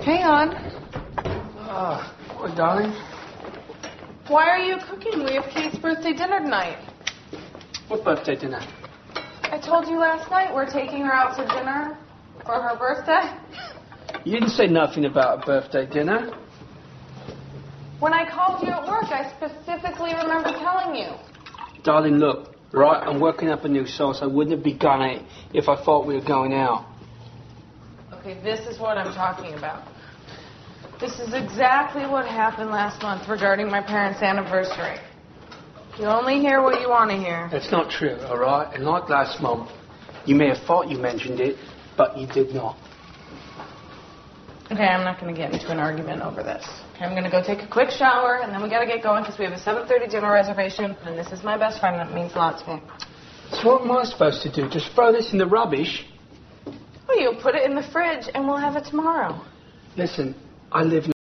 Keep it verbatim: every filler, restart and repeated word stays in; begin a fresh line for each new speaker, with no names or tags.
Hang on.
Ah, uh, what, darling?
Why are you cooking? We have Kate's birthday dinner tonight.
What birthday dinner?
I told you last night we're taking her out to dinner for her birthday.
You didn't say nothing about a birthday dinner.
When I called you at work, I specifically remember telling you.
Darling, look, right, I'm working up a new sauce. I wouldn't have begun it if I thought we were going out.
Okay, this is what I'm talking about. This is exactly what happened last month regarding my parents' anniversary. You only hear what you want to hear.
That's not true, all right? And like last month, you may have thought you mentioned it, but you did not.
Okay, I'm not going to get into an argument over this. Okay, I'm going to go take a quick shower, and then we got to get going because we have a seven thirty dinner reservation, and this is my best friend, and it means a lot to me.
So what am I supposed to do? Just throw this in the rubbish?
Well, you'll put it in the fridge, and we'll have it tomorrow.
Listen, I live